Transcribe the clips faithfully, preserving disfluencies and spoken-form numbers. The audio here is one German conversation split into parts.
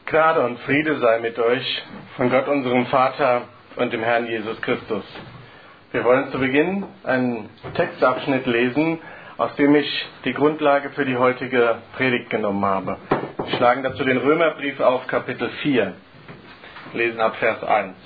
Gnade und Friede sei mit euch von Gott, unserem Vater und dem Herrn Jesus Christus. Wir wollen zu Beginn einen Textabschnitt lesen, aus dem ich die Grundlage für die heutige Predigt genommen habe. Wir schlagen dazu den Römerbrief auf, Kapitel vier, lesen ab Vers eins.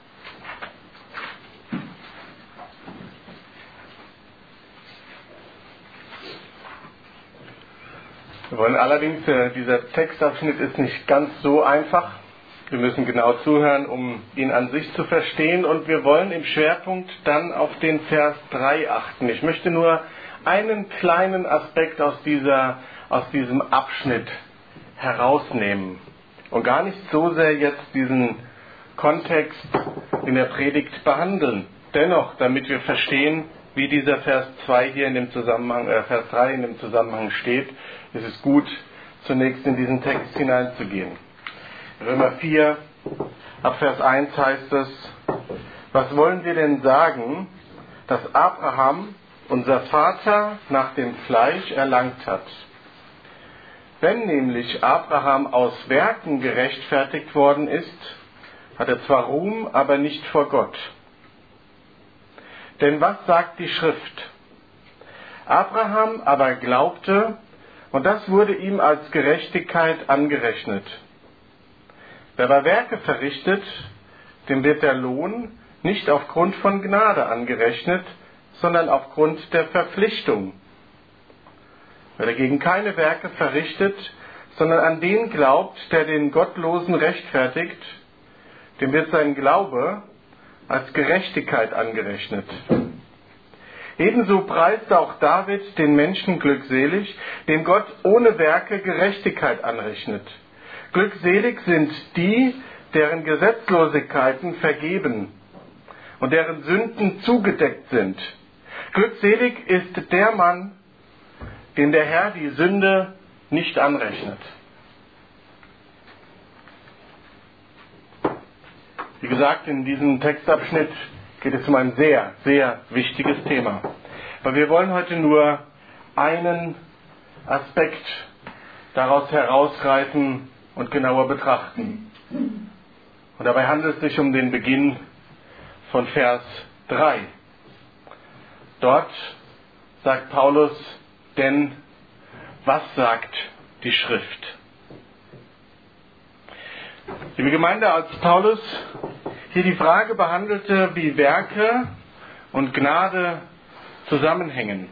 Wir wollen allerdings, äh, dieser Textabschnitt ist nicht ganz so einfach. Wir müssen genau zuhören, um ihn an sich zu verstehen. Und wir wollen im Schwerpunkt dann auf den Vers drei achten. Ich möchte nur einen kleinen Aspekt aus, dieser, aus diesem Abschnitt herausnehmen. Und gar nicht so sehr jetzt diesen Kontext in der Predigt behandeln. Dennoch, damit wir verstehen, wie dieser Vers zwei hier in dem Zusammenhang, äh, Vers drei in dem Zusammenhang steht, ist es gut, zunächst in diesen Text hineinzugehen. Römer vier, ab Vers eins heißt es: Was wollen wir denn sagen, dass Abraham, unser Vater, nach dem Fleisch erlangt hat? Wenn nämlich Abraham aus Werken gerechtfertigt worden ist, hat er zwar Ruhm, aber nicht vor Gott. Denn was sagt die Schrift? Abraham aber glaubte, und das wurde ihm als Gerechtigkeit angerechnet. Wer aber Werke verrichtet, dem wird der Lohn nicht aufgrund von Gnade angerechnet, sondern aufgrund der Verpflichtung. Wer dagegen keine Werke verrichtet, sondern an den glaubt, der den Gottlosen rechtfertigt, dem wird sein Glaube als Gerechtigkeit angerechnet. Ebenso preist auch David den Menschen glückselig, dem Gott ohne Werke Gerechtigkeit anrechnet. Glückselig sind die, deren Gesetzlosigkeiten vergeben und deren Sünden zugedeckt sind. Glückselig ist der Mann, dem der Herr die Sünde nicht anrechnet. Wie gesagt, in diesem Textabschnitt geht es um ein sehr, sehr wichtiges Thema. Aber wir wollen heute nur einen Aspekt daraus herausgreifen und genauer betrachten. Und dabei handelt es sich um den Beginn von Vers drei. Dort sagt Paulus: Denn was sagt die Schrift? Liebe Gemeinde, als Paulus hier die Frage behandelte, wie Werke und Gnade zusammenhängen,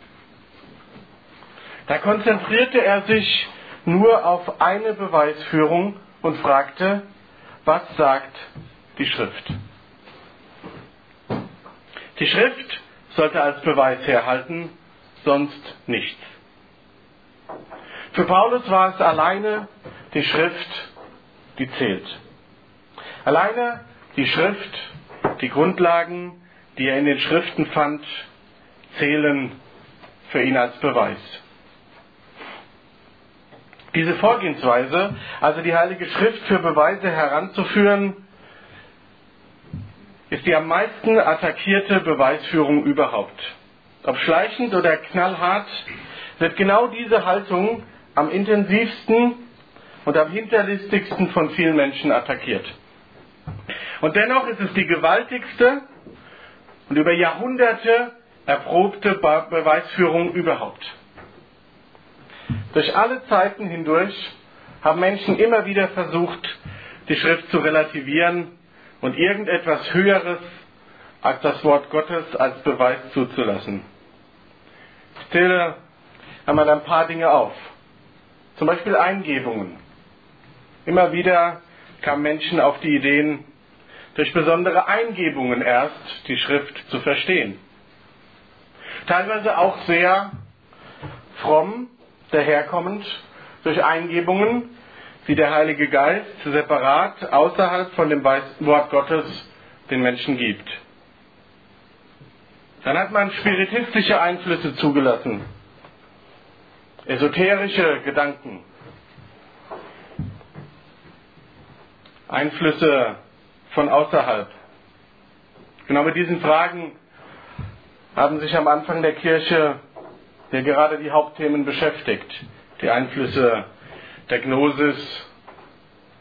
da konzentrierte er sich nur auf eine Beweisführung und fragte: Was sagt die Schrift? Die Schrift sollte als Beweis herhalten, sonst nichts. Für Paulus war es alleine die Schrift, die zählt. Alleine die Schrift, die Grundlagen, die er in den Schriften fand, zählen für ihn als Beweis. Diese Vorgehensweise, also die Heilige Schrift für Beweise heranzuführen, ist die am meisten attackierte Beweisführung überhaupt. Ob schleichend oder knallhart, wird genau diese Haltung am intensivsten und am hinterlistigsten von vielen Menschen attackiert. Und dennoch ist es die gewaltigste und über Jahrhunderte erprobte Beweisführung überhaupt. Durch alle Zeiten hindurch haben Menschen immer wieder versucht, die Schrift zu relativieren und irgendetwas Höheres als das Wort Gottes als Beweis zuzulassen. Ich zähle einmal ein paar Dinge auf. Zum Beispiel Eingebungen. Immer wieder kamen Menschen auf die Ideen, durch besondere Eingebungen erst die Schrift zu verstehen. Teilweise auch sehr fromm daherkommend durch Eingebungen, die der Heilige Geist separat außerhalb von dem Wort Gottes den Menschen gibt. Dann hat man spiritistische Einflüsse zugelassen, esoterische Gedanken, Einflüsse von außerhalb. Genau mit diesen Fragen haben sich am Anfang der Kirche ja gerade die Hauptthemen beschäftigt. Die Einflüsse der Gnosis,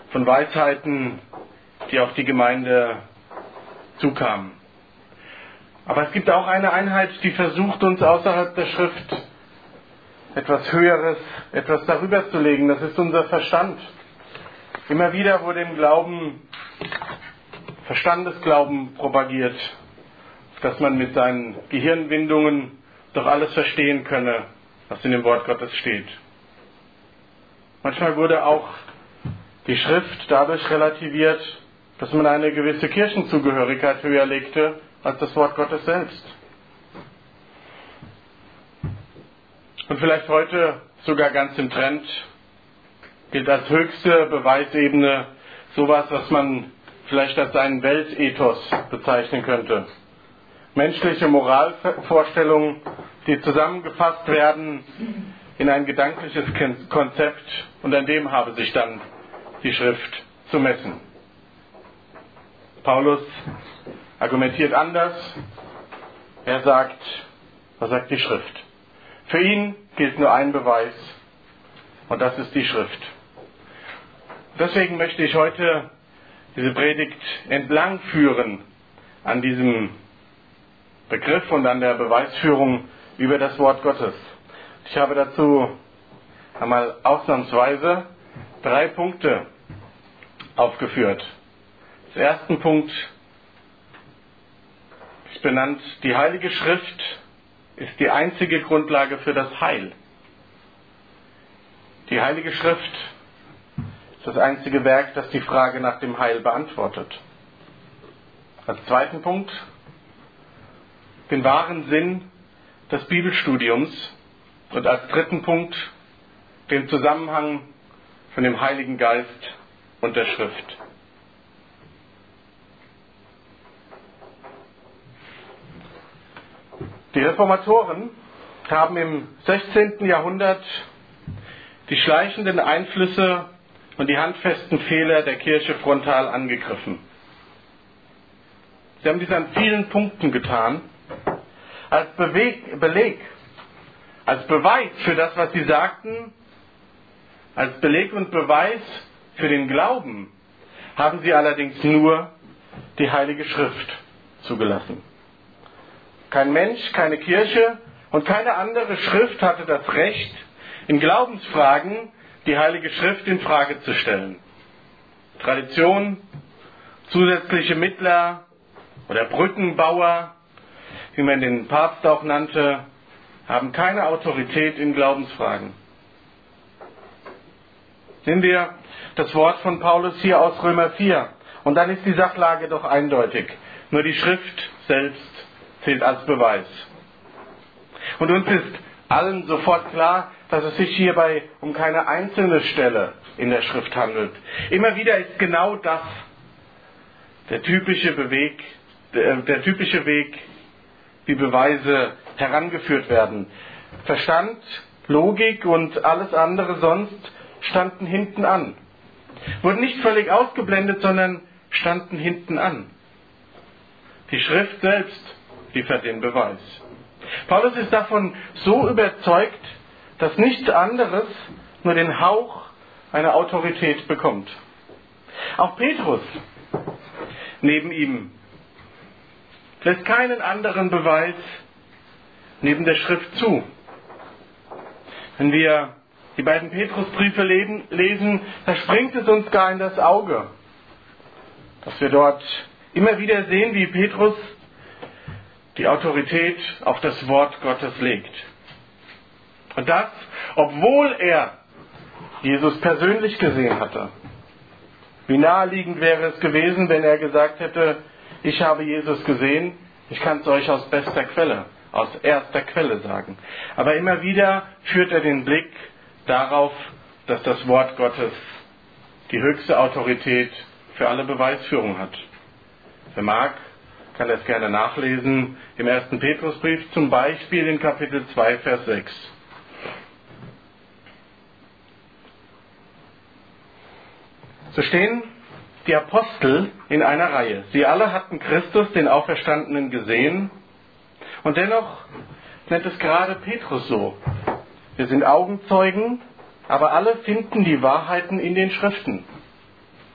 von Weisheiten, die auf die Gemeinde zukamen. Aber es gibt auch eine Einheit, die versucht, uns außerhalb der Schrift etwas Höheres, etwas darüber zu legen. Das ist unser Verstand. Immer wieder wurde im Glauben Verstandesglauben propagiert, dass man mit seinen Gehirnwindungen doch alles verstehen könne, was in dem Wort Gottes steht. Manchmal wurde auch die Schrift dadurch relativiert, dass man eine gewisse Kirchenzugehörigkeit höher legte als das Wort Gottes selbst. Und vielleicht heute sogar ganz im Trend gilt als höchste Beweisebene sowas, was man vielleicht als einen Weltethos bezeichnen könnte. Menschliche Moralvorstellungen, die zusammengefasst werden in ein gedankliches Konzept, und an dem habe sich dann die Schrift zu messen. Paulus argumentiert anders. Er sagt, was sagt die Schrift? Für ihn gilt nur ein Beweis, und das ist die Schrift. Deswegen möchte ich heute diese Predigt entlang führen an diesem Begriff und an der Beweisführung über das Wort Gottes. Ich habe dazu einmal ausnahmsweise drei Punkte aufgeführt. Als ersten Punkt ist benannt, die Heilige Schrift ist die einzige Grundlage für das Heil. Die Heilige Schrift ist das einzige Werk, das die Frage nach dem Heil beantwortet. Als zweiten Punkt den wahren Sinn des Bibelstudiums und als dritten Punkt den Zusammenhang von dem Heiligen Geist und der Schrift. Die Reformatoren haben im sechzehnten Jahrhundert die schleichenden Einflüsse und die handfesten Fehler der Kirche frontal angegriffen. Sie haben dies an vielen Punkten getan, als Beweg, Beleg, als Beweis für das, was sie sagten, als Beleg und Beweis für den Glauben, haben sie allerdings nur die Heilige Schrift zugelassen. Kein Mensch, keine Kirche und keine andere Schrift hatte das Recht, in Glaubensfragen die Heilige Schrift in Frage zu stellen. Tradition, zusätzliche Mittler oder Brückenbauer, wie man den Papst auch nannte, haben keine Autorität in Glaubensfragen. Nehmen wir das Wort von Paulus hier aus Römer vier. Und dann ist die Sachlage doch eindeutig. Nur die Schrift selbst zählt als Beweis. Und uns ist allen sofort klar, dass es sich hierbei um keine einzelne Stelle in der Schrift handelt. Immer wieder ist genau das der typische Beweg, der, der typische Weg, wie Beweise herangeführt werden. Verstand, Logik und alles andere sonst standen hinten an. Wurden nicht völlig ausgeblendet, sondern standen hinten an. Die Schrift selbst liefert den Beweis. Paulus ist davon so überzeugt, dass nichts anderes nur den Hauch einer Autorität bekommt. Auch Petrus neben ihm lässt keinen anderen Beweis neben der Schrift zu. Wenn wir die beiden Petrusbriefe lesen, da springt es uns gar in das Auge, dass wir dort immer wieder sehen, wie Petrus die Autorität auf das Wort Gottes legt. Und das, obwohl er Jesus persönlich gesehen hatte. Wie naheliegend wäre es gewesen, wenn er gesagt hätte, ich habe Jesus gesehen, ich kann es euch aus bester Quelle, aus erster Quelle sagen. Aber immer wieder führt er den Blick darauf, dass das Wort Gottes die höchste Autorität für alle Beweisführung hat. Wer mag, kann das gerne nachlesen im ersten Petrusbrief, zum Beispiel in Kapitel zwei, Vers sechs. So stehen die Apostel in einer Reihe. Sie alle hatten Christus, den Auferstandenen, gesehen. Und dennoch nennt es gerade Petrus so. Wir sind Augenzeugen, aber alle finden die Wahrheiten in den Schriften.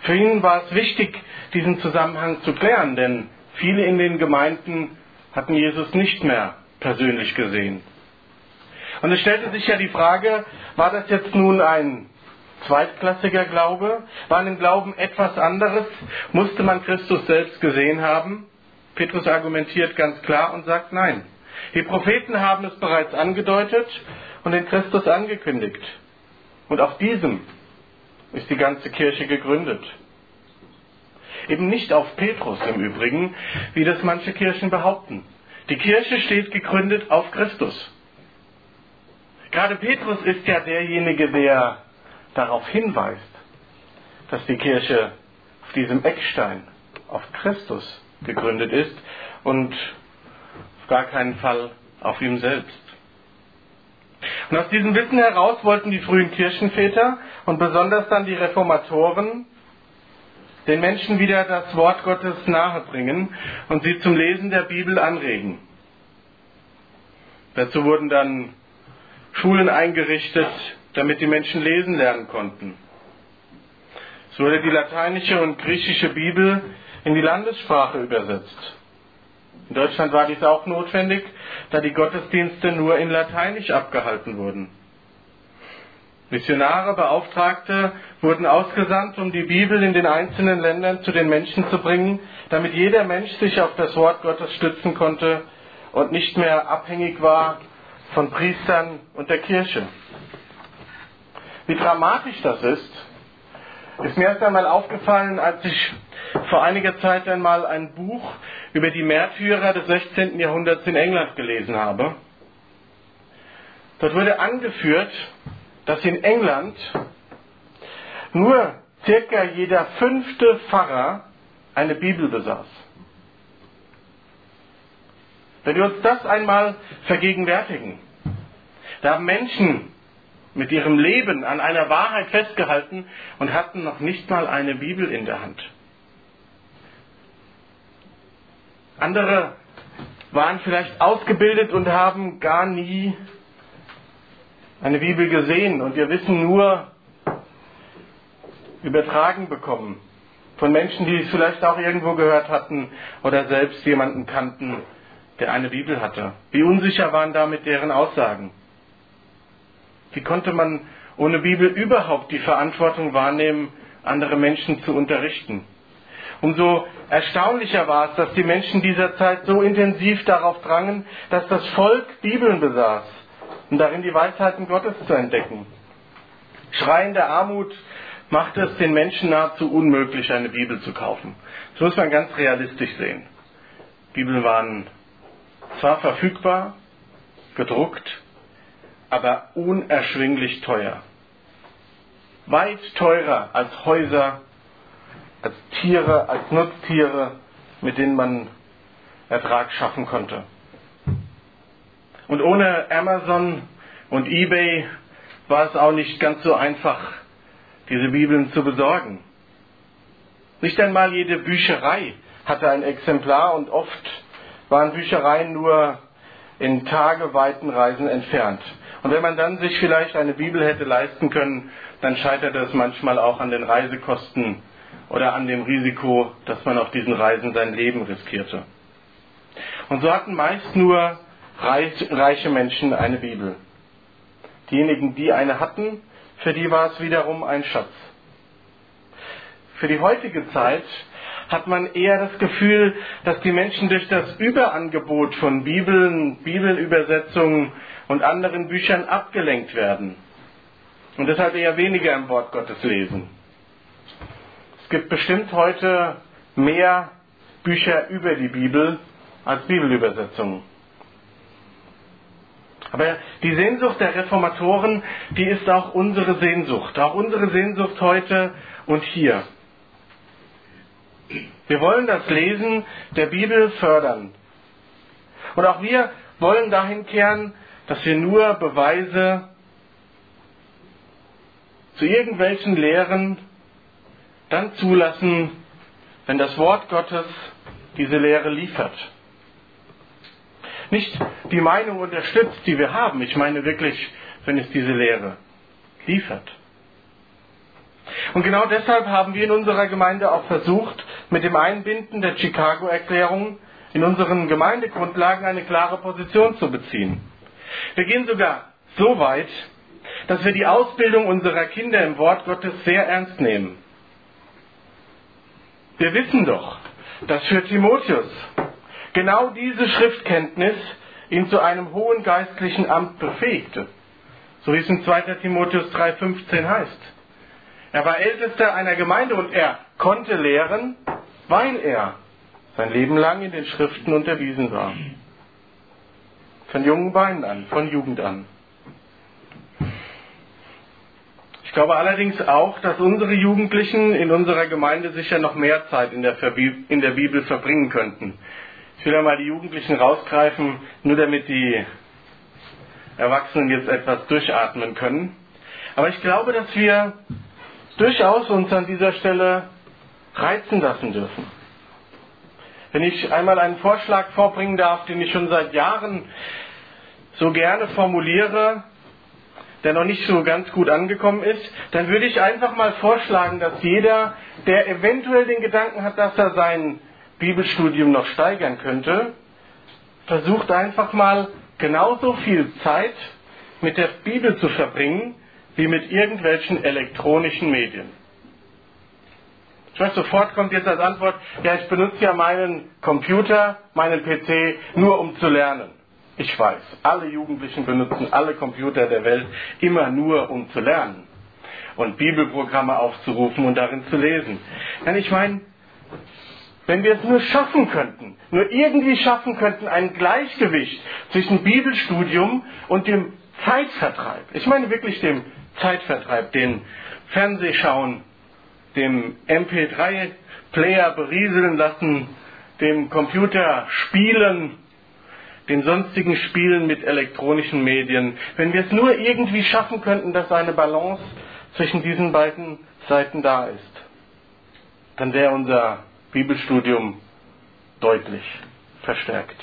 Für ihn war es wichtig, diesen Zusammenhang zu klären, denn viele in den Gemeinden hatten Jesus nicht mehr persönlich gesehen. Und es stellte sich ja die Frage, war das jetzt nun ein zweitklassiger Glaube? War in dem Glauben etwas anderes? Musste man Christus selbst gesehen haben? Petrus argumentiert ganz klar und sagt nein. Die Propheten haben es bereits angedeutet und den Christus angekündigt. Und auf diesem ist die ganze Kirche gegründet. Eben nicht auf Petrus im Übrigen, wie das manche Kirchen behaupten. Die Kirche steht gegründet auf Christus. Gerade Petrus ist ja derjenige, der darauf hinweist, dass die Kirche auf diesem Eckstein, auf Christus gegründet ist und auf gar keinen Fall auf ihm selbst. Und aus diesem Wissen heraus wollten die frühen Kirchenväter und besonders dann die Reformatoren den Menschen wieder das Wort Gottes nahebringen und sie zum Lesen der Bibel anregen. Dazu wurden dann Schulen eingerichtet, damit die Menschen lesen lernen konnten. Es wurde die lateinische und griechische Bibel in die Landessprache übersetzt. In Deutschland war dies auch notwendig, da die Gottesdienste nur in Lateinisch abgehalten wurden. Missionare, Beauftragte wurden ausgesandt, um die Bibel in den einzelnen Ländern zu den Menschen zu bringen, damit jeder Mensch sich auf das Wort Gottes stützen konnte und nicht mehr abhängig war von Priestern und der Kirche. Wie dramatisch das ist, ist mir erst einmal aufgefallen, als ich vor einiger Zeit einmal ein Buch über die Märtyrer des sechzehnten Jahrhunderts in England gelesen habe. Dort wurde angeführt, dass in England nur circa jeder fünfte Pfarrer eine Bibel besaß. Wenn wir uns das einmal vergegenwärtigen, da haben Menschen mit ihrem Leben an einer Wahrheit festgehalten und hatten noch nicht mal eine Bibel in der Hand. Andere waren vielleicht ausgebildet und haben gar nie eine Bibel gesehen und wir wissen nur, übertragen bekommen von Menschen, die es vielleicht auch irgendwo gehört hatten oder selbst jemanden kannten, der eine Bibel hatte. Wie unsicher waren damit deren Aussagen? Wie konnte man ohne Bibel überhaupt die Verantwortung wahrnehmen, andere Menschen zu unterrichten? Umso erstaunlicher war es, dass die Menschen dieser Zeit so intensiv darauf drangen, dass das Volk Bibeln besaß, um darin die Weisheiten Gottes zu entdecken. Schreiende Armut macht es den Menschen nahezu unmöglich, eine Bibel zu kaufen. Das muss man ganz realistisch sehen. Bibeln waren zwar verfügbar, gedruckt, aber unerschwinglich teuer. Weit teurer als Häuser, als Tiere, als Nutztiere, mit denen man Ertrag schaffen konnte. Und ohne Amazon und eBay war es auch nicht ganz so einfach, diese Bibeln zu besorgen. Nicht einmal jede Bücherei hatte ein Exemplar und oft waren Büchereien nur in tageweiten Reisen entfernt. Und wenn man dann sich vielleicht eine Bibel hätte leisten können, dann scheiterte es manchmal auch an den Reisekosten oder an dem Risiko, dass man auf diesen Reisen sein Leben riskierte. Und so hatten meist nur reiche Menschen eine Bibel. Diejenigen, die eine hatten, für die war es wiederum ein Schatz. Für die heutige Zeit hat man eher das Gefühl, dass die Menschen durch das Überangebot von Bibeln, Bibelübersetzungen und anderen Büchern abgelenkt werden und deshalb eher weniger im Wort Gottes lesen. Es gibt bestimmt heute mehr Bücher über die Bibel als Bibelübersetzungen. Aber die Sehnsucht der Reformatoren, die ist auch unsere Sehnsucht, auch unsere Sehnsucht heute und hier. Wir wollen das Lesen der Bibel fördern. Und auch wir wollen dahin kehren, dass wir nur Beweise zu irgendwelchen Lehren dann zulassen, wenn das Wort Gottes diese Lehre liefert. Nicht die Meinung unterstützt, die wir haben. Ich meine wirklich, wenn es diese Lehre liefert. Und genau deshalb haben wir in unserer Gemeinde auch versucht, mit dem Einbinden der Chicago-Erklärung in unseren Gemeindegrundlagen eine klare Position zu beziehen. Wir gehen sogar so weit, dass wir die Ausbildung unserer Kinder im Wort Gottes sehr ernst nehmen. Wir wissen doch, dass für Timotheus genau diese Schriftkenntnis ihn zu einem hohen geistlichen Amt befähigte, so wie es in zweiter Timotheus drei fünfzehn heißt. Er war Ältester einer Gemeinde und er konnte lehren, weil er sein Leben lang in den Schriften unterwiesen war. Von jungen Beinen an, von Jugend an. Ich glaube allerdings auch, dass unsere Jugendlichen in unserer Gemeinde sicher noch mehr Zeit in der, Verbi- in der Bibel verbringen könnten. Ich will einmal die Jugendlichen rausgreifen, nur damit die Erwachsenen jetzt etwas durchatmen können. Aber ich glaube, dass wir durchaus uns an dieser Stelle reizen lassen dürfen. Wenn ich einmal einen Vorschlag vorbringen darf, den ich schon seit Jahren so gerne formuliere, der noch nicht so ganz gut angekommen ist, dann würde ich einfach mal vorschlagen, dass jeder, der eventuell den Gedanken hat, dass er sein Bibelstudium noch steigern könnte, versucht einfach mal genauso viel Zeit mit der Bibel zu verbringen, wie mit irgendwelchen elektronischen Medien. Ich weiß, sofort kommt jetzt als Antwort, ja, ich benutze ja meinen Computer, meinen P C, nur um zu lernen. Ich weiß, alle Jugendlichen benutzen alle Computer der Welt immer nur, um zu lernen und Bibelprogramme aufzurufen und darin zu lesen. Denn ich meine, wenn wir es nur schaffen könnten, nur irgendwie schaffen könnten, ein Gleichgewicht zwischen Bibelstudium und dem Zeitvertreib, ich meine wirklich dem Zeitvertreib, den Fernsehschauen, dem M P drei Player berieseln lassen, dem Computer spielen, den sonstigen Spielen mit elektronischen Medien. Wenn wir es nur irgendwie schaffen könnten, dass eine Balance zwischen diesen beiden Seiten da ist, dann wäre unser Bibelstudium deutlich verstärkt.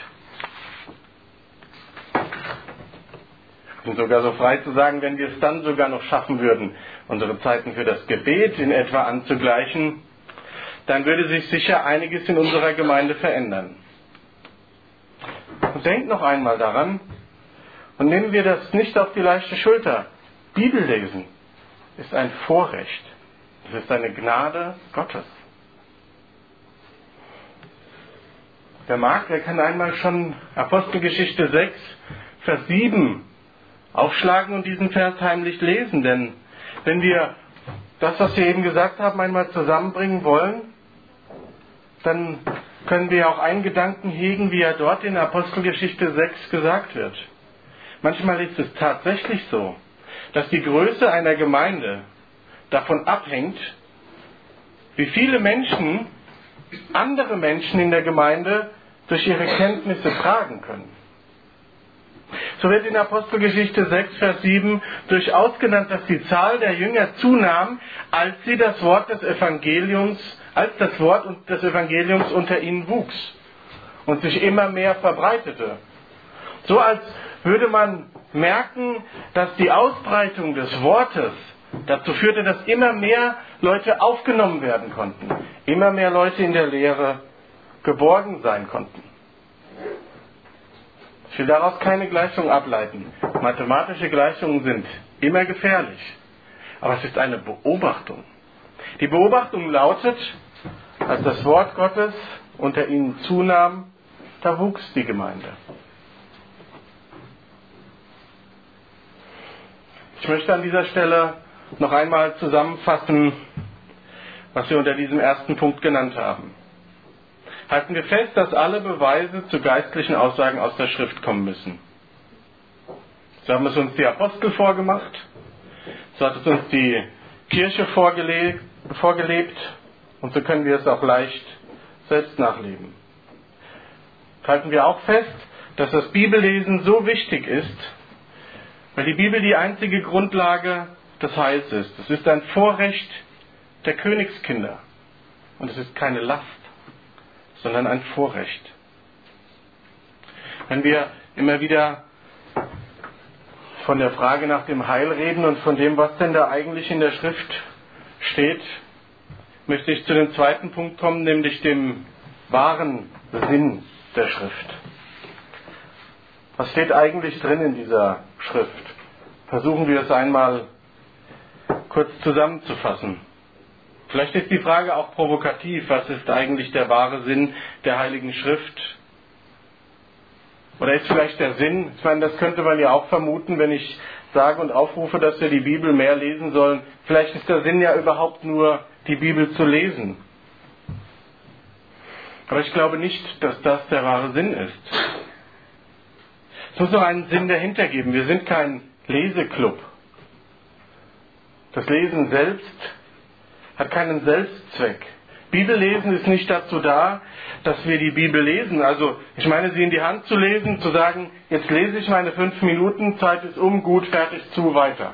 Ich bin sogar so frei zu sagen, wenn wir es dann sogar noch schaffen würden, unsere Zeiten für das Gebet in etwa anzugleichen, dann würde sich sicher einiges in unserer Gemeinde verändern. Und denkt noch einmal daran und nehmen wir das nicht auf die leichte Schulter. Bibellesen ist ein Vorrecht. Es ist eine Gnade Gottes. Wer mag, der kann einmal schon Apostelgeschichte sechs, Vers sieben aufschlagen und diesen Vers heimlich lesen. Denn wenn wir das, was wir eben gesagt haben, einmal zusammenbringen wollen, dann können wir auch einen Gedanken hegen, wie er dort in Apostelgeschichte sechs gesagt wird. Manchmal ist es tatsächlich so, dass die Größe einer Gemeinde davon abhängt, wie viele Menschen, andere Menschen in der Gemeinde durch ihre Kenntnisse tragen können. So wird in Apostelgeschichte sechs, Vers sieben durchaus genannt, dass die Zahl der Jünger zunahm, als sie das Wort des Evangeliums, als das Wort des Evangeliums unter ihnen wuchs und sich immer mehr verbreitete. So als würde man merken, dass die Ausbreitung des Wortes dazu führte, dass immer mehr Leute aufgenommen werden konnten, immer mehr Leute in der Lehre geborgen sein konnten. Ich will daraus keine Gleichung ableiten. Mathematische Gleichungen sind immer gefährlich. Aber es ist eine Beobachtung. Die Beobachtung lautet, als das Wort Gottes unter ihnen zunahm, da wuchs die Gemeinde. Ich möchte an dieser Stelle noch einmal zusammenfassen, was wir unter diesem ersten Punkt genannt haben. Halten wir fest, dass alle Beweise zu geistlichen Aussagen aus der Schrift kommen müssen. So haben es uns die Apostel vorgemacht, so hat es uns die Kirche vorgelebt, vorgelebt und so können wir es auch leicht selbst nachleben. Halten wir auch fest, dass das Bibellesen so wichtig ist, weil die Bibel die einzige Grundlage des Heils ist. Es ist ein Vorrecht der Königskinder und es ist keine Last, sondern ein Vorrecht. Wenn wir immer wieder von der Frage nach dem Heil reden und von dem, was denn da eigentlich in der Schrift steht, möchte ich zu dem zweiten Punkt kommen, nämlich dem wahren Sinn der Schrift. Was steht eigentlich drin in dieser Schrift? Versuchen wir es einmal kurz zusammenzufassen. Vielleicht ist die Frage auch provokativ, was ist eigentlich der wahre Sinn der Heiligen Schrift? Oder ist vielleicht der Sinn, ich meine, das könnte man ja auch vermuten, wenn ich sage und aufrufe, dass wir die Bibel mehr lesen sollen. Vielleicht ist der Sinn ja überhaupt nur, die Bibel zu lesen. Aber ich glaube nicht, dass das der wahre Sinn ist. Es muss noch einen Sinn dahinter geben. Wir sind kein Leseklub. Das Lesen selbst hat keinen Selbstzweck. Bibellesen ist nicht dazu da, dass wir die Bibel lesen. Also, ich meine, sie in die Hand zu lesen, zu sagen, jetzt lese ich meine fünf Minuten, Zeit ist um, gut, fertig, zu, weiter.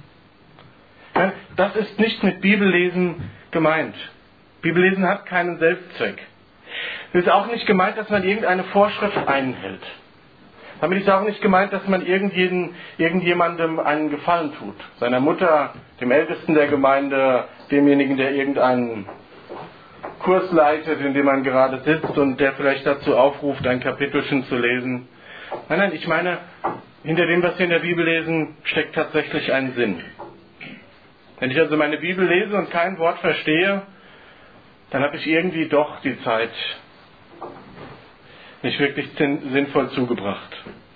Das ist nicht mit Bibellesen gemeint. Bibellesen hat keinen Selbstzweck. Es ist auch nicht gemeint, dass man irgendeine Vorschrift einhält. Damit ist auch nicht gemeint, dass man irgendjeden, irgendjemandem einen Gefallen tut. Seiner Mutter, dem Ältesten der Gemeinde, demjenigen, der irgendeinen Kurs leitet, in dem man gerade sitzt und der vielleicht dazu aufruft, ein Kapitelchen zu lesen. Nein, nein, ich meine, hinter dem, was wir in der Bibel lesen, steckt tatsächlich ein Sinn. Wenn ich also meine Bibel lese und kein Wort verstehe, dann habe ich irgendwie doch die Zeit nicht wirklich sinnvoll zugebracht.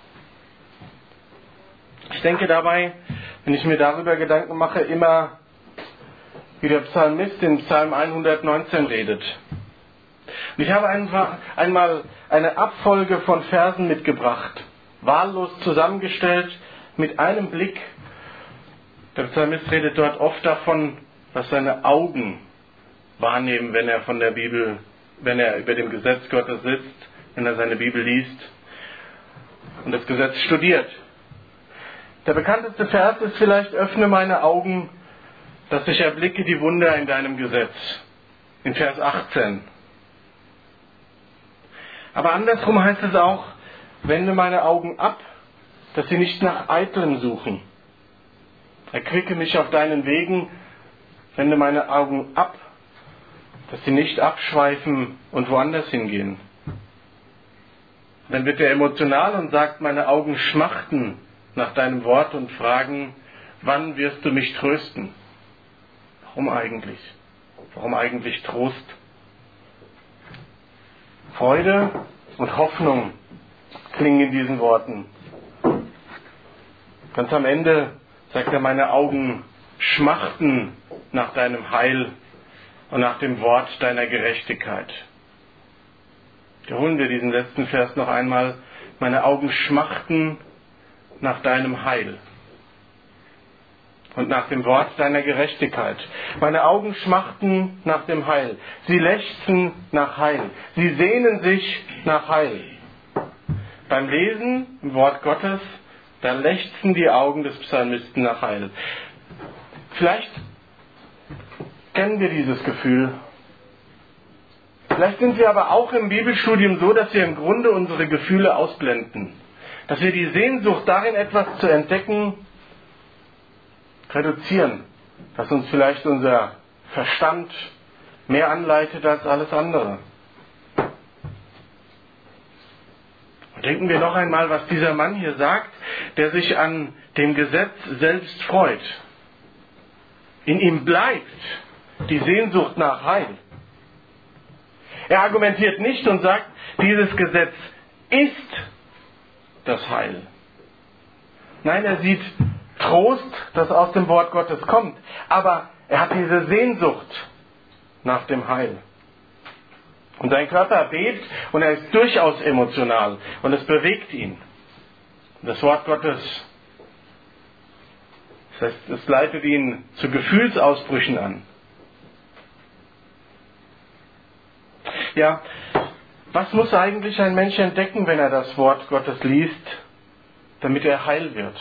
Ich denke dabei, wenn ich mir darüber Gedanken mache, immer wie der Psalmist in Psalm hundertneunzehn redet. Und ich habe einfach einmal eine Abfolge von Versen mitgebracht, wahllos zusammengestellt, mit einem Blick. Der Psalmist redet dort oft davon, was seine Augen wahrnehmen, wenn er von der Bibel, wenn er über dem Gesetz Gottes sitzt, wenn er seine Bibel liest und das Gesetz studiert. Der bekannteste Vers ist vielleicht: Öffne meine Augen, dass ich erblicke die Wunder in deinem Gesetz. In Vers achtzehn. Aber andersrum heißt es auch: Wende meine Augen ab, dass sie nicht nach Eitlem suchen. Erquicke mich auf deinen Wegen, wende meine Augen ab, dass sie nicht abschweifen und woanders hingehen. Dann wird er emotional und sagt: Meine Augen schmachten nach deinem Wort und fragen, wann wirst du mich trösten? Warum eigentlich? Warum eigentlich Trost? Freude und Hoffnung klingen in diesen Worten. Ganz am Ende sagt er: Meine Augen schmachten nach deinem Heil und nach dem Wort deiner Gerechtigkeit. Wiederholen wir diesen letzten Vers noch einmal. Meine Augen schmachten nach deinem Heil und nach dem Wort deiner Gerechtigkeit. Meine Augen schmachten nach dem Heil. Sie lechzen nach Heil. Sie sehnen sich nach Heil. Beim Lesen im Wort Gottes, da lechzen die Augen des Psalmisten nach Heil. Vielleicht kennen wir dieses Gefühl. Vielleicht sind wir aber auch im Bibelstudium so, dass wir im Grunde unsere Gefühle ausblenden. Dass wir die Sehnsucht darin, etwas zu entdecken, reduzieren. Dass uns vielleicht unser Verstand mehr anleitet als alles andere. Und denken wir noch einmal, was dieser Mann hier sagt, der sich an dem Gesetz selbst freut. In ihm bleibt die Sehnsucht nach Heil. Er argumentiert nicht und sagt, dieses Gesetz ist das Heil. Nein, er sieht Trost, das aus dem Wort Gottes kommt. Aber er hat diese Sehnsucht nach dem Heil. Und sein Körper bebt und er ist durchaus emotional und es bewegt ihn. Das Wort Gottes, das heißt, es leitet ihn zu Gefühlsausbrüchen an. Ja, was muss eigentlich ein Mensch entdecken, wenn er das Wort Gottes liest, damit er heil wird?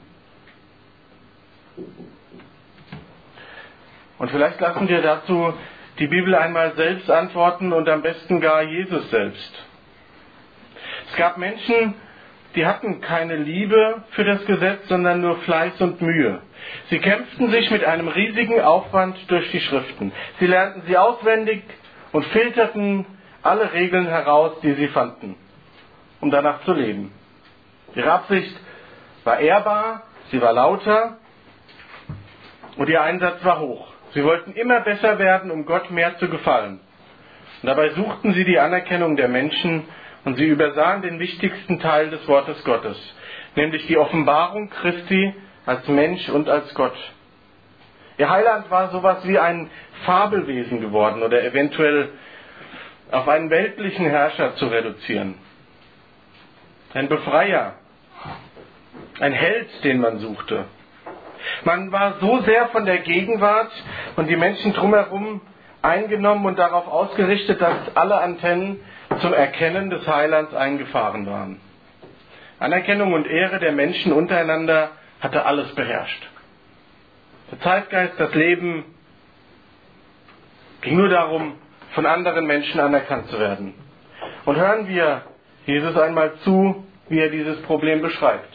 Und vielleicht lassen wir dazu die Bibel einmal selbst antworten und am besten gar Jesus selbst. Es gab Menschen, die hatten keine Liebe für das Gesetz, sondern nur Fleiß und Mühe. Sie kämpften sich mit einem riesigen Aufwand durch die Schriften. Sie lernten sie auswendig und filterten alle Regeln heraus, die sie fanden, um danach zu leben. Ihre Absicht war ehrbar, sie war lauter und ihr Einsatz war hoch. Sie wollten immer besser werden, um Gott mehr zu gefallen. Und dabei suchten sie die Anerkennung der Menschen und sie übersahen den wichtigsten Teil des Wortes Gottes, nämlich die Offenbarung Christi als Mensch und als Gott. Ihr Heiland war sowas wie ein Fabelwesen geworden oder eventuell auf einen weltlichen Herrscher zu reduzieren. Ein Befreier, ein Held, den man suchte. Man war so sehr von der Gegenwart und die Menschen drumherum eingenommen und darauf ausgerichtet, dass alle Antennen zum Erkennen des Heilands eingefahren waren. Anerkennung und Ehre der Menschen untereinander hatte alles beherrscht. Der Zeitgeist, das Leben ging nur darum, von anderen Menschen anerkannt zu werden. Und hören wir Jesus einmal zu, wie er dieses Problem beschreibt.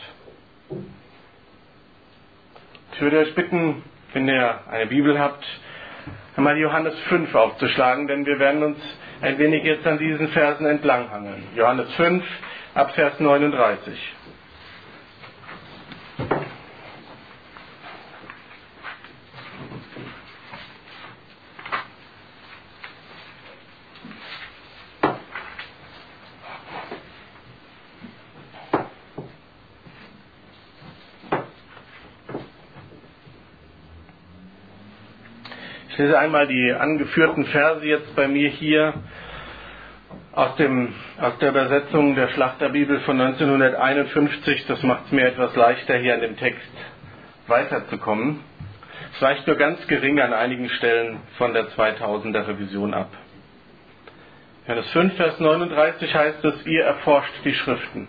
Ich würde euch bitten, wenn ihr eine Bibel habt, einmal Johannes fünf aufzuschlagen, denn wir werden uns ein wenig jetzt an diesen Versen entlanghangeln. Johannes fünf, ab Vers neununddreißig. Ich lese einmal die angeführten Verse jetzt bei mir hier aus, dem, aus der Übersetzung der Schlachterbibel von neunzehnhunderteinundfünfzig. Das macht es mir etwas leichter, hier an dem Text weiterzukommen. Es weicht nur ganz gering an einigen Stellen von der zweitausender Revision ab. Johannes fünf, Vers neununddreißig heißt es, ihr erforscht die Schriften.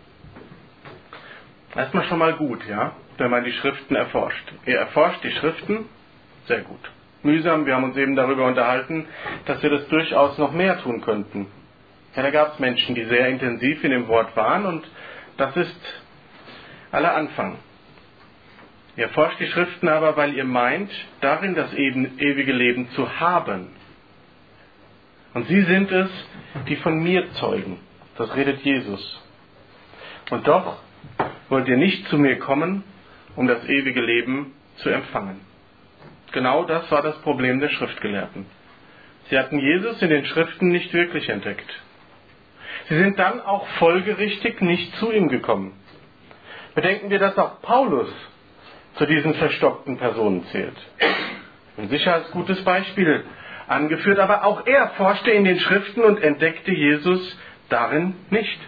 Erstmal schon mal gut, ja, wenn man die Schriften erforscht. Ihr erforscht die Schriften, sehr gut. Mühsam, wir haben uns eben darüber unterhalten, dass wir das durchaus noch mehr tun könnten. Ja, da gab es Menschen, die sehr intensiv in dem Wort waren und das ist aller Anfang. Ihr erforscht die Schriften aber, weil ihr meint, darin das ewige Leben zu haben. Und sie sind es, die von mir zeugen. Das redet Jesus. Und doch wollt ihr nicht zu mir kommen, um das ewige Leben zu empfangen. Genau das war das Problem der Schriftgelehrten. Sie hatten Jesus in den Schriften nicht wirklich entdeckt. Sie sind dann auch folgerichtig nicht zu ihm gekommen. Bedenken wir, dass auch Paulus zu diesen verstockten Personen zählt. Und sicher als gutes Beispiel angeführt, aber auch er forschte in den Schriften und entdeckte Jesus darin nicht.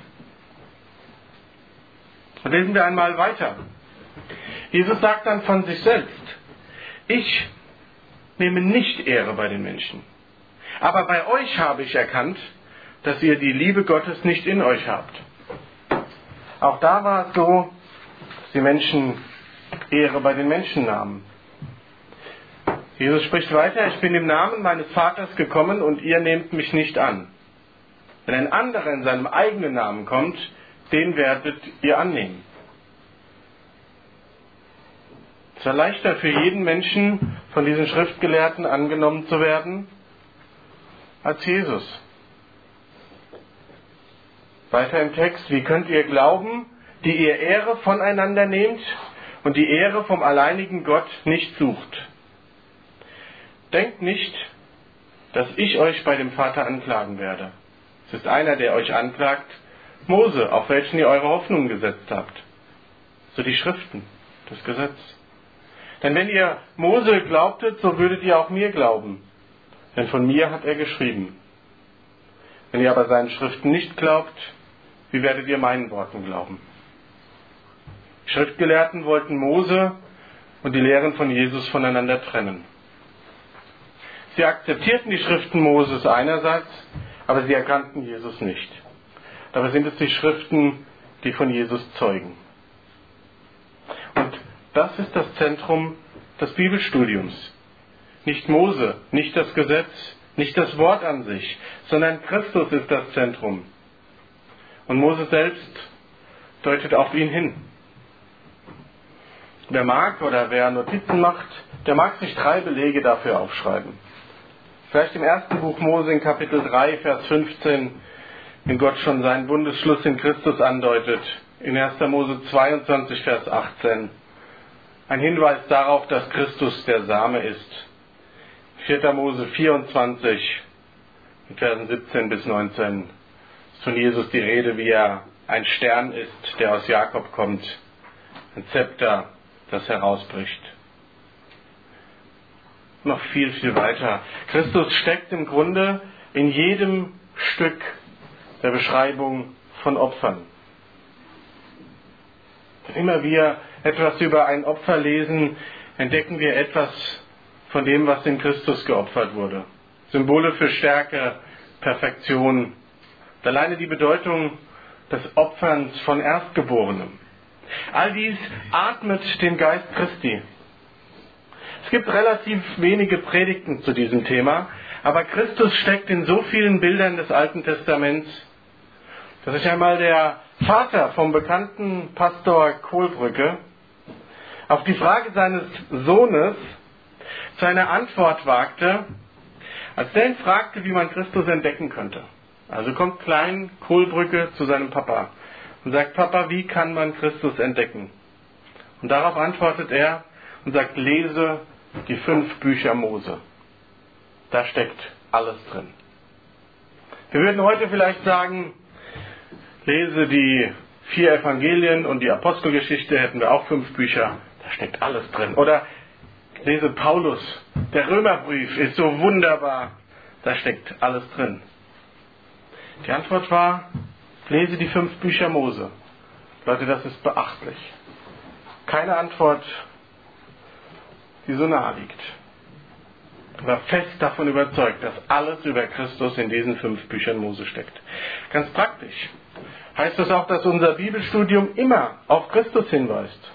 Und lesen wir einmal weiter. Jesus sagt dann von sich selbst: Ich nehme nicht Ehre bei den Menschen. Aber bei euch habe ich erkannt, dass ihr die Liebe Gottes nicht in euch habt. Auch da war es so, dass die Menschen Ehre bei den Menschen nahmen. Jesus spricht weiter: Ich bin im Namen meines Vaters gekommen und ihr nehmt mich nicht an. Wenn ein anderer in seinem eigenen Namen kommt, den werdet ihr annehmen. Es war leichter für jeden Menschen, von diesen Schriftgelehrten angenommen zu werden, als Jesus. Weiter im Text: Wie könnt ihr glauben, die ihr Ehre voneinander nehmt und die Ehre vom alleinigen Gott nicht sucht? Denkt nicht, dass ich euch bei dem Vater anklagen werde. Es ist einer, der euch anklagt, Mose, auf welchen ihr eure Hoffnung gesetzt habt. So die Schriften, das Gesetz. Denn wenn ihr Mose glaubtet, so würdet ihr auch mir glauben. Denn von mir hat er geschrieben. Wenn ihr aber seinen Schriften nicht glaubt, wie werdet ihr meinen Worten glauben? Die Schriftgelehrten wollten Mose und die Lehren von Jesus voneinander trennen. Sie akzeptierten die Schriften Moses einerseits, aber sie erkannten Jesus nicht. Dabei sind es die Schriften, die von Jesus zeugen. Und das ist das Zentrum des Bibelstudiums. Nicht Mose, nicht das Gesetz, nicht das Wort an sich, sondern Christus ist das Zentrum. Und Mose selbst deutet auf ihn hin. Wer mag oder wer Notizen macht, der mag sich drei Belege dafür aufschreiben. Vielleicht im ersten Buch Mose in Kapitel drei, Vers fünfzehn, wenn Gott schon seinen Bundesschluss in Christus andeutet. In erster Mose zweiundzwanzig, Vers achtzehn. Ein Hinweis darauf, dass Christus der Same ist. vierter Mose vierundzwanzig, in Versen siebzehn bis neunzehn, ist von Jesus die Rede, wie er ein Stern ist, der aus Jakob kommt. Ein Zepter, das herausbricht. Noch viel, viel weiter. Christus steckt im Grunde in jedem Stück der Beschreibung von Opfern. Wenn immer wir etwas über ein Opfer lesen, entdecken wir etwas von dem, was in Christus geopfert wurde. Symbole für Stärke, Perfektion. Alleine die Bedeutung des Opferns von Erstgeborenem. All dies atmet den Geist Christi. Es gibt relativ wenige Predigten zu diesem Thema, aber Christus steckt in so vielen Bildern des Alten Testaments, dass sich einmal der Vater vom bekannten Pastor Kohlbrücke auf die Frage seines Sohnes zu einer Antwort wagte, als der ihn fragte, wie man Christus entdecken könnte. Also kommt klein Kohlbrücke zu seinem Papa und sagt, Papa, wie kann man Christus entdecken? Und darauf antwortet er und sagt, lese die fünf Bücher Mose. Da steckt alles drin. Wir würden heute vielleicht sagen, lese die vier Evangelien und die Apostelgeschichte, hätten wir auch fünf Bücher, da steckt alles drin. Oder lese Paulus, der Römerbrief ist so wunderbar, da steckt alles drin. Die Antwort war, lese die fünf Bücher Mose. Leute, das ist beachtlich. Keine Antwort, die so nahe liegt. Ich war fest davon überzeugt, dass alles über Christus in diesen fünf Büchern Mose steckt. Ganz praktisch heißt das auch, dass unser Bibelstudium immer auf Christus hinweist.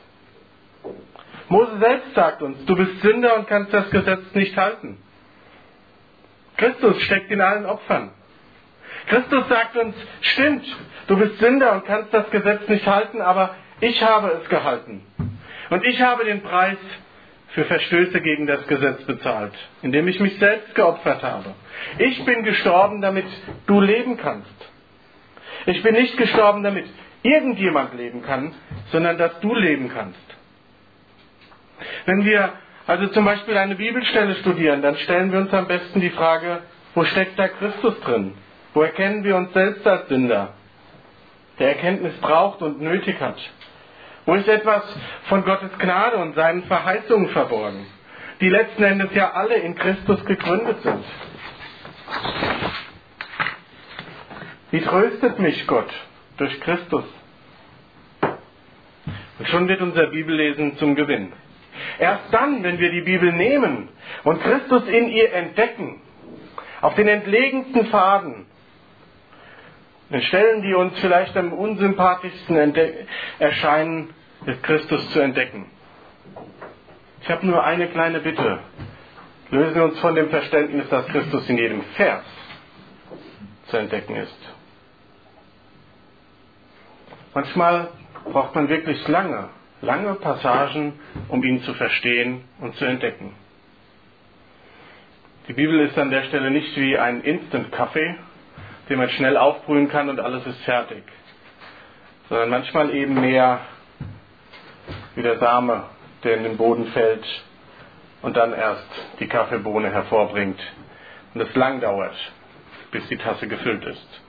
Mose selbst sagt uns, du bist Sünder und kannst das Gesetz nicht halten. Christus steckt in allen Opfern. Christus sagt uns, stimmt, du bist Sünder und kannst das Gesetz nicht halten, aber ich habe es gehalten. Und ich habe den Preis für Verstöße gegen das Gesetz bezahlt, indem ich mich selbst geopfert habe. Ich bin gestorben, damit du leben kannst. Ich bin nicht gestorben, damit irgendjemand leben kann, sondern dass du leben kannst. Wenn wir also zum Beispiel eine Bibelstelle studieren, dann stellen wir uns am besten die Frage, wo steckt da Christus drin? Wo erkennen wir uns selbst als Sünder, der Erkenntnis braucht und nötig hat? Wo ist etwas von Gottes Gnade und seinen Verheißungen verborgen, die letzten Endes ja alle in Christus gegründet sind? Wie tröstet mich Gott durch Christus? Und schon wird unser Bibellesen zum Gewinn. Erst dann, wenn wir die Bibel nehmen und Christus in ihr entdecken, auf den entlegensten Pfaden, an Stellen, die uns vielleicht am unsympathischsten erscheinen, ist Christus zu entdecken. Ich habe nur eine kleine Bitte. Lösen wir uns von dem Verständnis, dass Christus in jedem Vers zu entdecken ist. Manchmal braucht man wirklich lange, lange Passagen, um ihn zu verstehen und zu entdecken. Die Bibel ist an der Stelle nicht wie ein Instant-Kaffee, den man schnell aufbrühen kann und alles ist fertig. Sondern manchmal eben mehr wie der Same, der in den Boden fällt und dann erst die Kaffeebohne hervorbringt. Und es lang dauert, bis die Tasse gefüllt ist.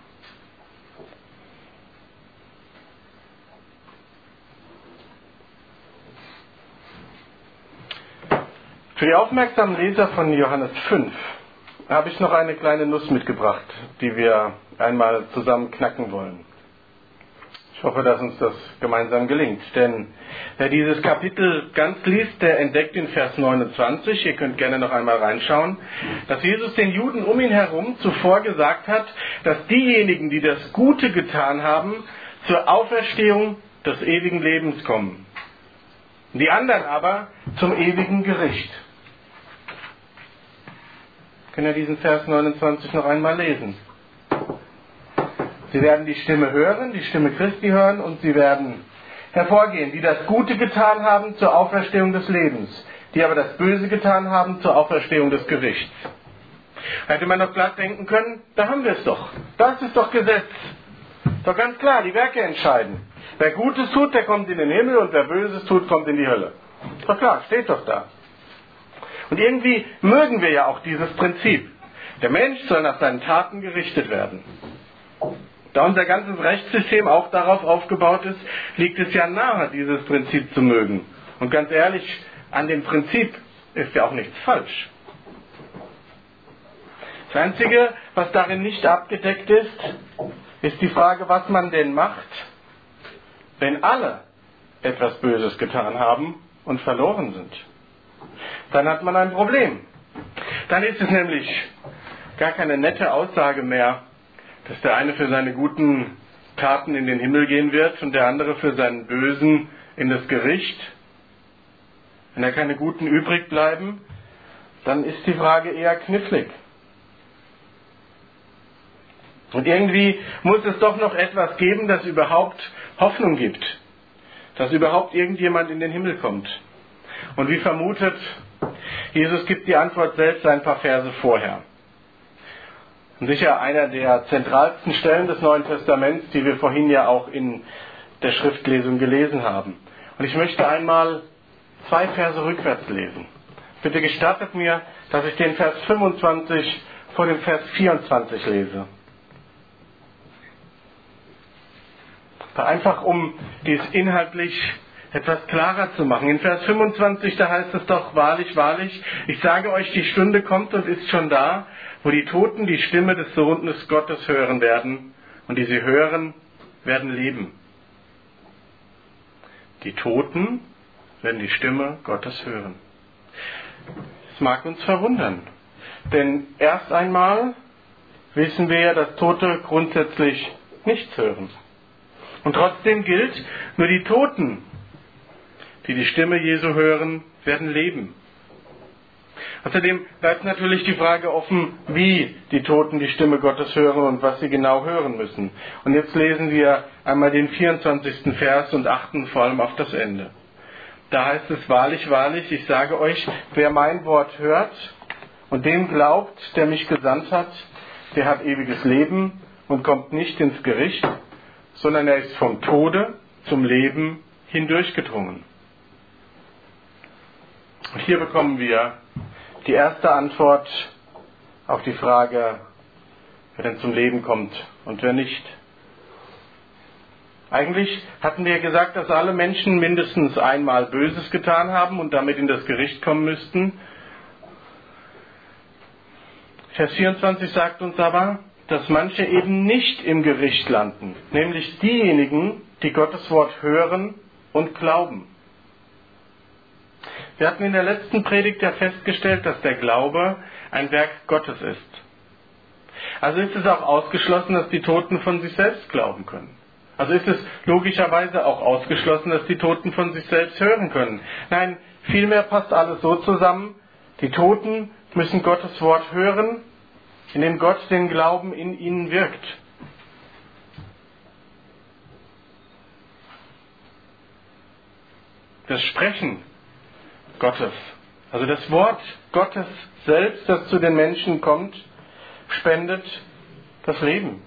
Für die aufmerksamen Leser von Johannes fünf habe ich noch eine kleine Nuss mitgebracht, die wir einmal zusammen knacken wollen. Ich hoffe, dass uns das gemeinsam gelingt. Denn wer dieses Kapitel ganz liest, der entdeckt in Vers neunundzwanzig, ihr könnt gerne noch einmal reinschauen, dass Jesus den Juden um ihn herum zuvor gesagt hat, dass diejenigen, die das Gute getan haben, zur Auferstehung des ewigen Lebens kommen. Die anderen aber zum ewigen Gericht. Können wir diesen Vers neunundzwanzig noch einmal lesen? Sie werden die Stimme hören, die Stimme Christi hören und sie werden hervorgehen, die das Gute getan haben zur Auferstehung des Lebens, die aber das Böse getan haben zur Auferstehung des Gerichts. Hätte man doch glatt denken können, da haben wir es doch. Das ist doch Gesetz. Doch ganz klar, die Werke entscheiden. Wer Gutes tut, der kommt in den Himmel und wer Böses tut, kommt in die Hölle. Ist doch klar, steht doch da. Und irgendwie mögen wir ja auch dieses Prinzip. Der Mensch soll nach seinen Taten gerichtet werden. Da unser ganzes Rechtssystem auch darauf aufgebaut ist, liegt es ja nahe, dieses Prinzip zu mögen. Und ganz ehrlich, an dem Prinzip ist ja auch nichts falsch. Das Einzige, was darin nicht abgedeckt ist, ist die Frage, was man denn macht, wenn alle etwas Böses getan haben und verloren sind. Dann hat man ein Problem. Dann ist es nämlich gar keine nette Aussage mehr, dass der eine für seine guten Taten in den Himmel gehen wird und der andere für seinen Bösen in das Gericht. Wenn da keine Guten übrig bleiben, dann ist die Frage eher knifflig. Und irgendwie muss es doch noch etwas geben, das überhaupt Hoffnung gibt. Dass überhaupt irgendjemand in den Himmel kommt. Und wie vermutet, Jesus gibt die Antwort selbst ein paar Verse vorher. Und sicher einer der zentralsten Stellen des Neuen Testaments, die wir vorhin ja auch in der Schriftlesung gelesen haben. Und ich möchte einmal zwei Verse rückwärts lesen. Bitte gestattet mir, dass ich den Vers fünfundzwanzig vor dem Vers vierundzwanzig lese. Einfach um dies inhaltlich etwas klarer zu machen. In Vers fünfundzwanzig, da heißt es doch, wahrlich, wahrlich, ich sage euch, die Stunde kommt und ist schon da, wo die Toten die Stimme des Sohnes Gottes hören werden, und die sie hören, werden leben. Die Toten werden die Stimme Gottes hören. Es mag uns verwundern, denn erst einmal wissen wir ja, dass Tote grundsätzlich nichts hören. Und trotzdem gilt, nur die Toten, die die Stimme Jesu hören, werden leben. Außerdem bleibt natürlich die Frage offen, wie die Toten die Stimme Gottes hören und was sie genau hören müssen. Und jetzt lesen wir einmal den vierundzwanzigsten Vers und achten vor allem auf das Ende. Da heißt es, wahrlich, wahrlich, ich sage euch, wer mein Wort hört und dem glaubt, der mich gesandt hat, der hat ewiges Leben und kommt nicht ins Gericht, sondern er ist vom Tode zum Leben hindurchgedrungen. Und hier bekommen wir die erste Antwort auf die Frage, wer denn zum Leben kommt und wer nicht. Eigentlich hatten wir gesagt, dass alle Menschen mindestens einmal Böses getan haben und damit in das Gericht kommen müssten. Vers vierundzwanzig sagt uns aber, dass manche eben nicht im Gericht landen, nämlich diejenigen, die Gottes Wort hören und glauben. Wir hatten in der letzten Predigt ja festgestellt, dass der Glaube ein Werk Gottes ist. Also ist es auch ausgeschlossen, dass die Toten von sich selbst glauben können. Also ist es logischerweise auch ausgeschlossen, dass die Toten von sich selbst hören können. Nein, vielmehr passt alles so zusammen, die Toten müssen Gottes Wort hören, indem Gott den Glauben in ihnen wirkt. Das Sprechen Gottes, also das Wort Gottes selbst, das zu den Menschen kommt, spendet das Leben.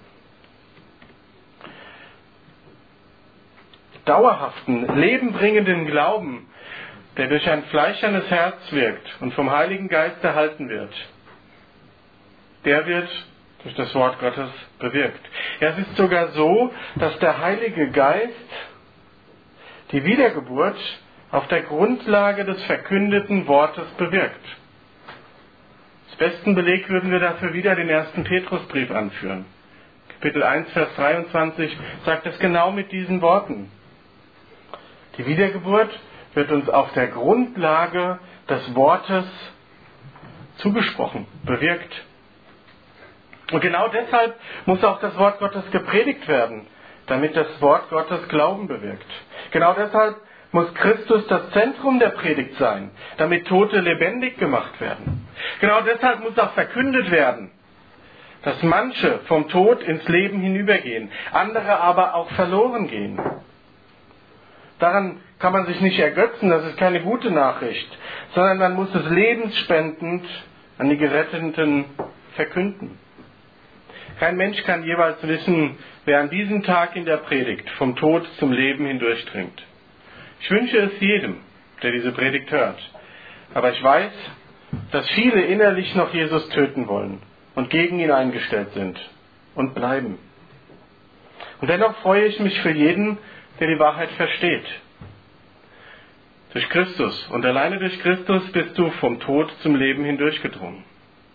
Dauerhaften, lebenbringenden Glauben, der durch ein fleischernes Herz wirkt und vom Heiligen Geist erhalten wird, der wird durch das Wort Gottes bewirkt. Ja, es ist sogar so, dass der Heilige Geist die Wiedergeburt auf der Grundlage des verkündeten Wortes bewirkt. Als besten Beleg würden wir dafür wieder den ersten Petrusbrief anführen. Kapitel eins, Vers dreiundzwanzig sagt es genau mit diesen Worten. Die Wiedergeburt wird uns auf der Grundlage des Wortes zugesprochen, bewirkt. Und genau deshalb muss auch das Wort Gottes gepredigt werden, damit das Wort Gottes Glauben bewirkt. Genau deshalb muss Christus das Zentrum der Predigt sein, damit Tote lebendig gemacht werden. Genau deshalb muss auch verkündet werden, dass manche vom Tod ins Leben hinübergehen, andere aber auch verloren gehen. Daran kann man sich nicht ergötzen, das ist keine gute Nachricht, sondern man muss es lebensspendend an die Geretteten verkünden. Kein Mensch kann jeweils wissen, wer an diesem Tag in der Predigt vom Tod zum Leben hindurchdringt. Ich wünsche es jedem, der diese Predigt hört. Aber ich weiß, dass viele innerlich noch Jesus töten wollen und gegen ihn eingestellt sind und bleiben. Und dennoch freue ich mich für jeden, der die Wahrheit versteht. Durch Christus und alleine durch Christus bist du vom Tod zum Leben hindurchgedrungen.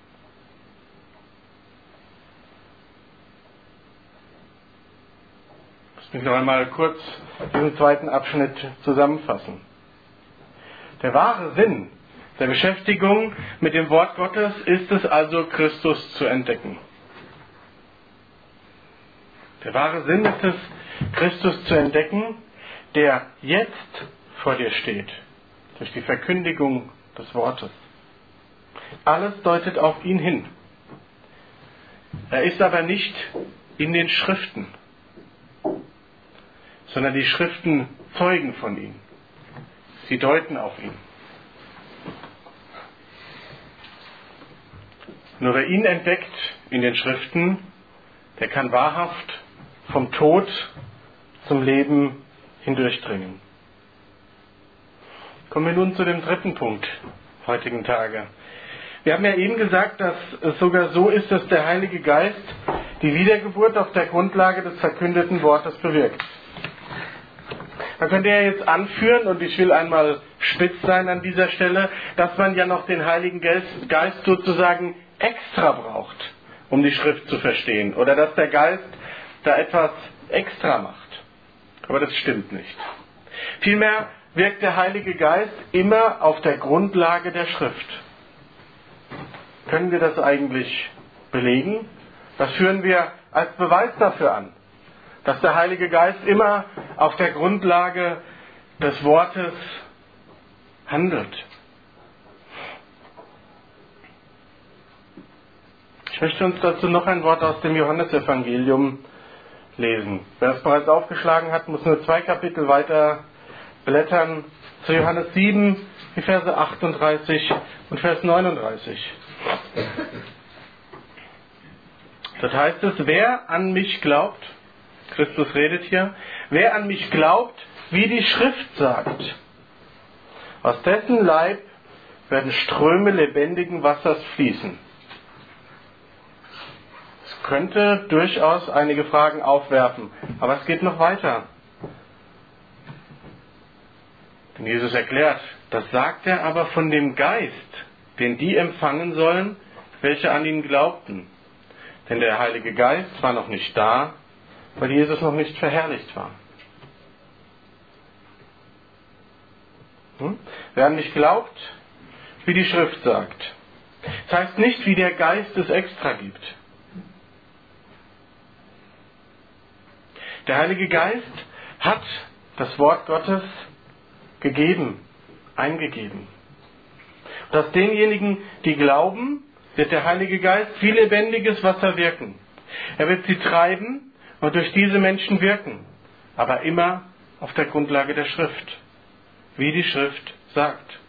Lass mich noch einmal kurz diesen zweiten Abschnitt zusammenfassen. Der wahre Sinn der Beschäftigung mit dem Wort Gottes ist es also, Christus zu entdecken. Der wahre Sinn ist es, Christus zu entdecken, der jetzt vor dir steht, durch die Verkündigung des Wortes. Alles deutet auf ihn hin. Er ist aber nicht in den Schriften, sondern die Schriften zeugen von ihm. Sie deuten auf ihn. Nur wer ihn entdeckt in den Schriften, der kann wahrhaft vom Tod zum Leben hindurchdringen. Kommen wir nun zu dem dritten Punkt heutigen Tage. Wir haben ja eben gesagt, dass es sogar so ist, dass der Heilige Geist die Wiedergeburt auf der Grundlage des verkündeten Wortes bewirkt. Man könnte ja jetzt anführen, und ich will einmal spitz sein an dieser Stelle, dass man ja noch den Heiligen Geist sozusagen extra braucht, um die Schrift zu verstehen. Oder dass der Geist da etwas extra macht. Aber das stimmt nicht. Vielmehr wirkt der Heilige Geist immer auf der Grundlage der Schrift. Können wir das eigentlich belegen? Das führen wir als Beweis dafür an, dass der Heilige Geist immer auf der Grundlage des Wortes handelt. Ich möchte uns dazu noch ein Wort aus dem Johannesevangelium lesen. Wer es bereits aufgeschlagen hat, muss nur zwei Kapitel weiter blättern zu Johannes sieben, die Verse achtunddreißig und Vers neununddreißig. Dort heißt es, wer an mich glaubt, Christus redet hier, wer an mich glaubt, wie die Schrift sagt, aus dessen Leib werden Ströme lebendigen Wassers fließen. Es könnte durchaus einige Fragen aufwerfen, aber es geht noch weiter. Denn Jesus erklärt, das sagt er aber von dem Geist, den die empfangen sollen, welche an ihn glaubten. Denn der Heilige Geist war noch nicht da, weil Jesus noch nicht verherrlicht war. Hm? Wer an mich glaubt, wie die Schrift sagt. Das heißt nicht, wie der Geist es extra gibt. Der Heilige Geist hat das Wort Gottes gegeben, eingegeben. Und aus denjenigen, die glauben, wird der Heilige Geist wie lebendiges Wasser wirken. Er wird sie treiben und durch diese Menschen wirken, aber immer auf der Grundlage der Schrift, wie die Schrift sagt.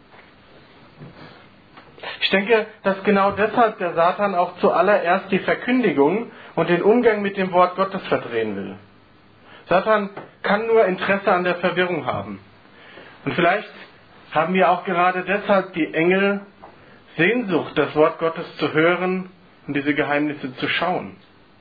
Ich denke, dass genau deshalb der Satan auch zuallererst die Verkündigung und den Umgang mit dem Wort Gottes verdrehen will. Satan kann nur Interesse an der Verwirrung haben. Und vielleicht haben wir auch gerade deshalb die Engel Sehnsucht, das Wort Gottes zu hören und diese Geheimnisse zu schauen.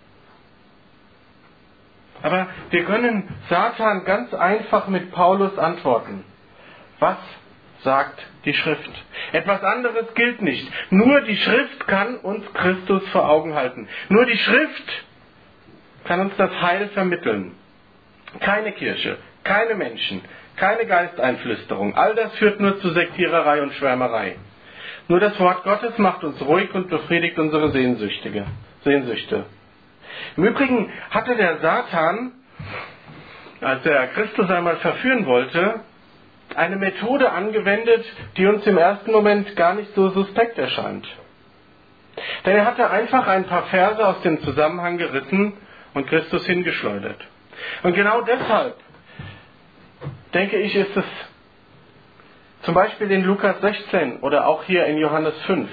Aber wir können Satan ganz einfach mit Paulus antworten. Was sagt die Schrift? Etwas anderes gilt nicht. Nur die Schrift kann uns Christus vor Augen halten. Nur die Schrift kann uns das Heil vermitteln. Keine Kirche, keine Menschen, keine Geisteinflüsterung. All das führt nur zu Sektiererei und Schwärmerei. Nur das Wort Gottes macht uns ruhig und befriedigt unsere Sehnsüchtige, Sehnsüchte. Im Übrigen hatte der Satan, als er Christus einmal verführen wollte, eine Methode angewendet, die uns im ersten Moment gar nicht so suspekt erscheint. Denn er hatte einfach ein paar Verse aus dem Zusammenhang gerissen und Christus hingeschleudert. Und genau deshalb, denke ich, ist es zum Beispiel in Lukas sechzehn oder auch hier in Johannes fünf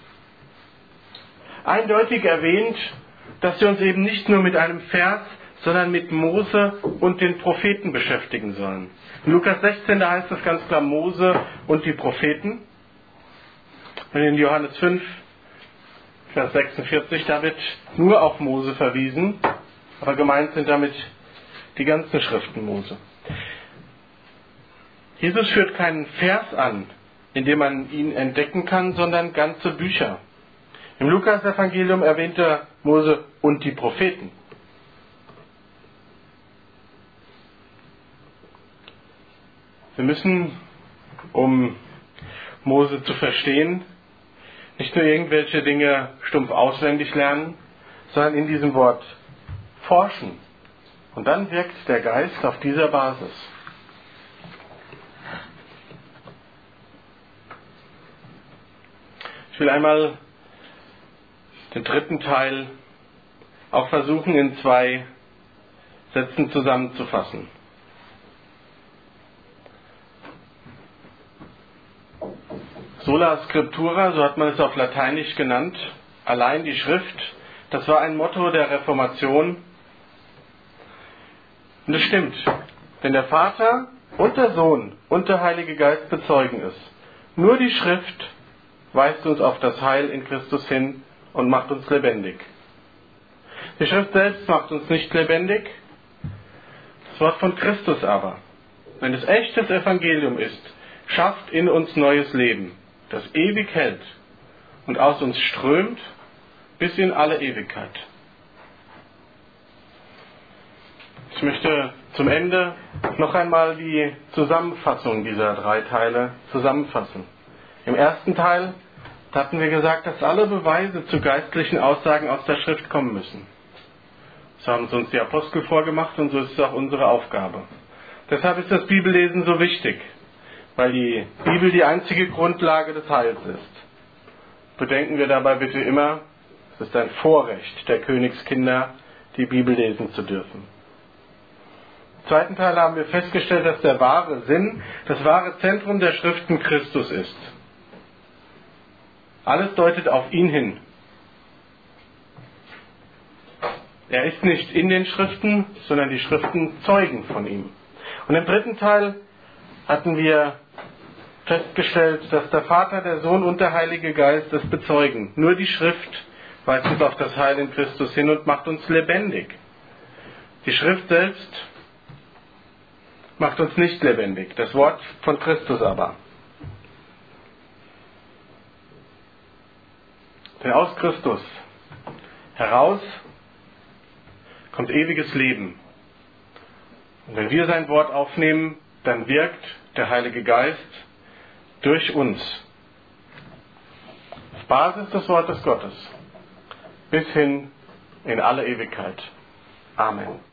eindeutig erwähnt, dass wir uns eben nicht nur mit einem Vers, sondern mit Mose und den Propheten beschäftigen sollen. In Lukas sechzehn, da heißt es ganz klar Mose und die Propheten. Und in Johannes fünf, Vers sechsundvierzig, da wird nur auf Mose verwiesen, aber gemeint sind damit die ganzen Schriften Mose. Jesus führt keinen Vers an, in dem man ihn entdecken kann, sondern ganze Bücher. Im Lukas-Evangelium erwähnt er Mose und die Propheten. Wir müssen, um Mose zu verstehen, nicht nur irgendwelche Dinge stumpf auswendig lernen, sondern in diesem Wort forschen. Und dann wirkt der Geist auf dieser Basis. Ich will einmal den dritten Teil auch versuchen, in zwei Sätzen zusammenzufassen. Sola Scriptura, so hat man es auf Lateinisch genannt, allein die Schrift, das war ein Motto der Reformation. Und es stimmt, denn der Vater und der Sohn und der Heilige Geist bezeugen es. Nur die Schrift weist uns auf das Heil in Christus hin und macht uns lebendig. Die Schrift selbst macht uns nicht lebendig, das Wort von Christus aber, wenn es echtes Evangelium ist, schafft in uns neues Leben, das ewig hält und aus uns strömt bis in alle Ewigkeit. Ich möchte zum Ende noch einmal die Zusammenfassung dieser drei Teile zusammenfassen. Im ersten Teil hatten wir gesagt, dass alle Beweise zu geistlichen Aussagen aus der Schrift kommen müssen. Das haben uns die Apostel vorgemacht und so ist es auch unsere Aufgabe. Deshalb ist das Bibellesen so wichtig, weil die Bibel die einzige Grundlage des Heils ist. Bedenken wir dabei bitte immer, es ist ein Vorrecht der Königskinder, die Bibel lesen zu dürfen. Im zweiten Teil haben wir festgestellt, dass der wahre Sinn, das wahre Zentrum der Schriften Christus ist. Alles deutet auf ihn hin. Er ist nicht in den Schriften, sondern die Schriften zeugen von ihm. Und im dritten Teil hatten wir festgestellt, dass der Vater, der Sohn und der Heilige Geist es bezeugen. Nur die Schrift weist uns auf das Heil in Christus hin und macht uns lebendig. Die Schrift selbst macht uns nicht lebendig, das Wort von Christus aber. Denn aus Christus heraus kommt ewiges Leben. Und wenn wir sein Wort aufnehmen, dann wirkt der Heilige Geist durch uns. Auf Basis des Wortes Gottes bis hin in alle Ewigkeit. Amen.